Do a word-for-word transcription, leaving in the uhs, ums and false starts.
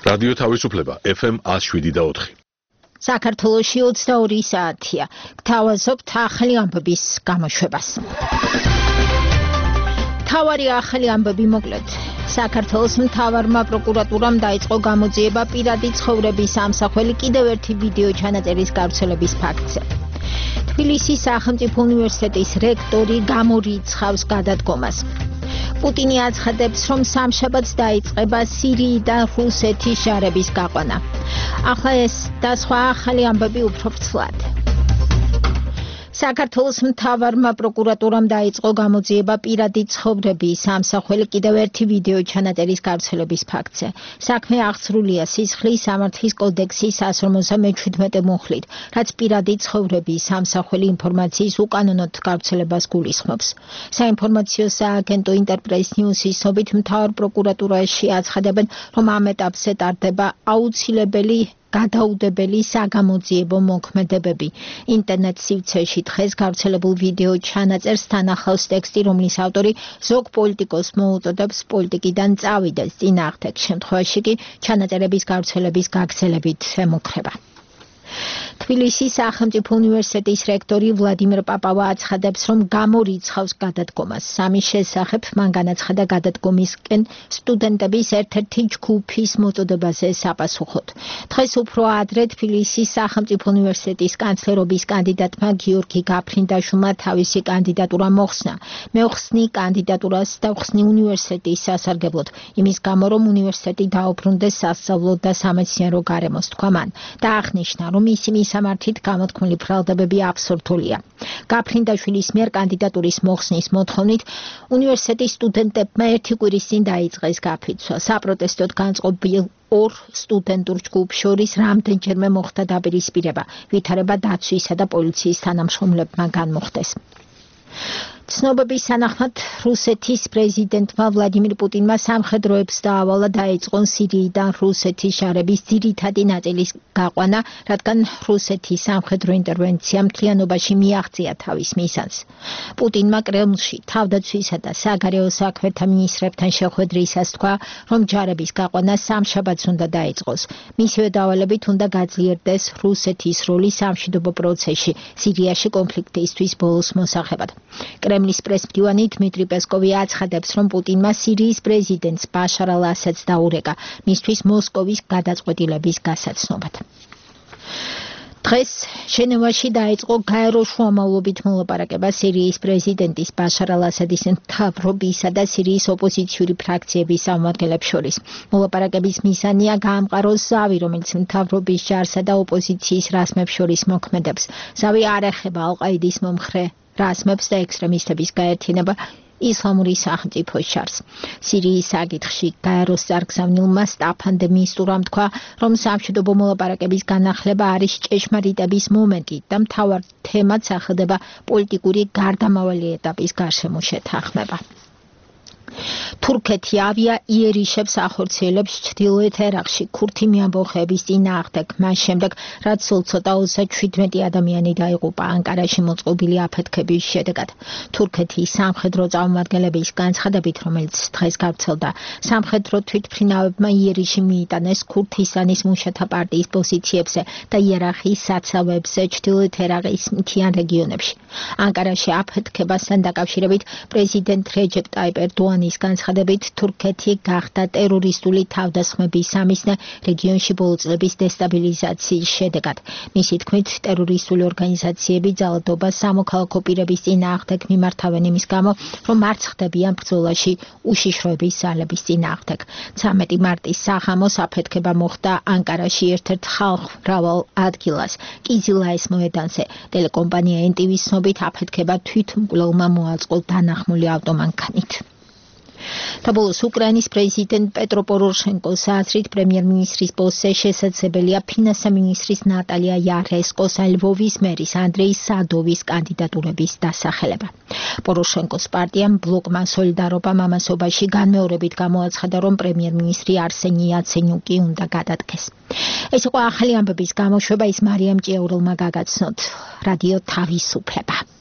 რადიო თავისუფლება F M one oh seven და four. საქართველოში ოცდაორი საათია. გთავაზობთ ახალი ამბების გამოშვებას. თავარი ახალი ამბები მოკლედ. საქართველოს მთავარმა პროკურატურამ დაიწყო გამოძიება პირადი ცხოვრების ამსახველი კიდევ ერთი ვიდეო ჩანაწერის გავრცელების ფაქტზე. თბილისის სახელმწიფო უნივერსიტეტის რექტორი გამორიცხავს გადადგომას. პუტინი აცხადებს, რომ სამშაბათს დაიწყება სირიიდან რუსეთის ჟარების გაყვანა. ახლა ეს და სხვა ახალი ამბები უფრო ფრთლად. საქართველოს მთავარმა პროკურატურამ დაიწყო გამოძიება პირადი ცხოვრების ამსახველი კიდევ ერთი ვიდეო ჩანაწერის გავრცელების ფაქტზე. საქმე აღსრულია სისხლის სამართლის კოდექსის one forty-seven მუხლით, რაც პირადი ცხოვრების ამსახველი ინფორმაციის უკანონოდ გავრცელებას გულისხმობს. საინფორმაციო სააგენტო ინტერპრეს ნიუსის ცნობით მთავარ პროკურატურაში აცხადებენ, რომ ამ ეტაპზე ტარდება აუცილებელი გადაუდებელი საგამოძიებო მოქმედებები. ინტერნეტ სივრცეში დღეს გავრცელებულ ვიდეო ჩანაწერს თან ახლავს ტექსტი, რომლის ავტორი ზოგ პოლიტიკოს მოუწოდებს პოლიტიკიდან წავიდეს. წინააღმდეგ შემთხვევაში კი ჩანაწერების გავრცელების გაგრძელებით ემუქრება. თბილისის სახელმწიფო უნივერსიტეტის რექტორი ვლადიმერ პაპავა აცხადებს, რომ გამორიცხავს გადადგომას. სამის შესახებ მან განაცხადა გადადგომისკენ სტუდენტების ერთ-ერთი ჯგუფის მოწოდებაზე საპასუხოდ. დღეს უფრო ადრე თბილისის სახელმწიფო უნივერსიტეტის კანცლერობის კანდიდატმა გიორგი გაფრინდაშვილმა თავისი კანდიდატურა მოხსნა. მეუხსნი კანდიდატურას დავხსნი უნივერსიტეტის სასარგებლოდ, იმის გამო, რომ უნივერსიტეტი დაუბრუნდეს სასწავლო და სამეცნიერო გარემოს, თქვა მან და აღნიშნა, რომ მისი მისამართით გამოთქმული ბრალდებები აბსურდულია. გაფრინდაშვილის მიერ კანდიდატურის მოხსნის მოთხოვნით უნივერსიტეტის სტუდენტებმა ერთი კვირის წინ დაიწყეს გაფიცვა. საპროტესტოდ განწყობილ ორ სტუდენტურ ჯგუფს შორის რამდენჯერმე მოხდა დაპირისპირება, ვითარება დაცვისა და პოლიციის თანამშრომლებმა განმოხდეს. ცნობების თანახმად რუსეთის პრეზიდენტმა ვლადიმირ პუტინმა სამხედროებს დაავალა დაეწყონ სირიიდან რუსეთის ჟარების ძირითადი ნაწილის გაყვანა, რადგან რუსეთის სამხედრო ინტერვენცია მთლიანობაში მიაღწია თავის მიზანს. პუტინმა კრემლში თავდაცვისა და საგარეო საქმეთა მინისტრებთან შეხვედრისას თქვა, რომ ჯარების გაყვანა სამშაბათს უნდა დაეწყოს. მისივე დავალებით უნდა გაძლიერდეს რუსეთის როლი სამშვიდობო პროცესში სირიაში კონფლიქტისთვის ბოლოს მოსახებად. კრემლის პრესმდივანი დმიტრი პესკოვი აცხადებს, რომ პუტინმა სირიის პრეზიდენტს ბაშარ ალ-ასადს დაურეკა მისთვის მოსკოვის გადაწყვეტილების გასაცნობად. დღეს ჟენევაში დაიწყო გაერო შუამავლობით მოლაპარაკება სირიის პრეზიდენტის ბაშარ ალ-ასადის მთავრობისა და სირიის ოპოზიციური ფრაქციების წარმომადგენლებს შორის. მოლაპარაკების მიზანია გაამყაროს ზავი, რომელიც მთავრობის ჯარსა და ოპოზიციის რაზმებს შორის მოქმედებს. ზავი არ ეხება ალ-ყაიდის მომხრე რაზმებს და ექსტრემისტების გაერთიანება ისლამური სახელმწიფოს ჯარს. სირიის საკითხში გაეროს წარგზავნილმა სტაფან დე მისტურამ თქვა, რომ სამშვიდობო მოლაპარაკების განახლება არის ჭეშმარიტების მომენტი და მთავარ თემად სახელდება პოლიტიკური გარდამავალი ეტაპის გარშემო შეთანხმება. თურქეთი ავია იერიშებს ახორციელებს ჩრდილოეთ ერაყში ქურთი მეამბოხეების წინააღმდეგ, მას შემდეგ, რაც სულ ცოტა ოცდაშვიდმეტი ადამიანი დაიღუპა ანკარაში მოწყობილი აფეთქების შედეგად. თურქეთის სამხედრო წარმომადგენლების განცხადებით, რომელიც დღეს გავრცელდა, სამხედრო თვითმფრინავებმა იერიში მიიტანეს ქურთისტანის მუშათა პარტიის პოზიციებზე და იერახის საცავებზე ჩრდილოეთ ერაყის მთიან რეგიონებში. ანკარაში აფეთქებასთან დაკავშირებით პრეზიდენტ რეჯეპ ტაიპ ერდოანის განცხადებით, თურქეთი გახდა ტერორისტული თავდასხმების სამიზნე რეგიონში ბოლო წლების დესტაბილიზაციის შედეგად. მისი თქმით, ტერორისტული ორგანიზაციები ძალადობას სამოქალაქო პირების წინააღმდეგ მიმართავენ იმის გამო, რომ არ ხდებიან ბრძოლაში უშიშროების ძალების წინააღმდეგ. ცამეტი მარტის საღამოს აფეთქება მოხდა ანკარაში ერთ-ერთ ხალხმრავალ ადგილას, კიზილაის მოედანზე. ტელეკომპანია ენ ტი ვის ცნობით, აფეთქება თვითმკვლელმა მოაწყო დანახმული ავტომანქანით. და ბოლოს უკრაინის პრეზიდენტ პეტრო პოროშენკოს აზრით პრემიერ-მინისტრის პოსტზე შესაძლებელია ფინანსთა მინისტრის ნატალია იარესკოს და ლვოვის მერის ანდრეი სადოვის კანდიდატურების დასახელება. პოროშენკოს პარტიამ ბლოკმა სოლიდარობა მამასობაში განმეორებით გამოაცხადა, რომ პრემიერ-მინისტრი არსენი იაცენიუკი უნდა გადადგეს. ეს იყო ახალი ამბების გამოშვება, ის მარიამ ჭიაურელმა გაგაცნოთ. რადიო თავისუფლება.